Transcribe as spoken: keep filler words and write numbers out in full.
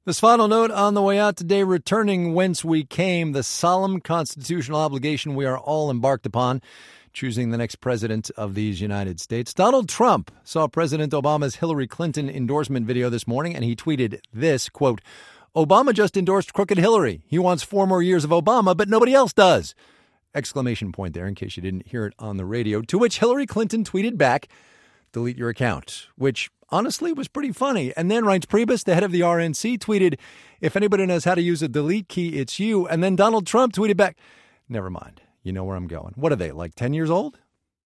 This final note on the way out today, returning whence we came, the solemn constitutional obligation we are all embarked upon, choosing the next president of these United States. Donald Trump saw President Obama's Hillary Clinton endorsement video this morning, and he tweeted this, quote, "Obama just endorsed crooked Hillary. He wants four more years of Obama, but nobody else does." Exclamation point there in case you didn't hear it on the radio, to which Hillary Clinton tweeted back, "Delete your account," which honestly was pretty funny. And then Reince Priebus, the head of the R N C, tweeted, "If anybody knows how to use a delete key, it's you." And then Donald Trump tweeted back, "Never mind. You know where I'm going." What are they, like ten years old?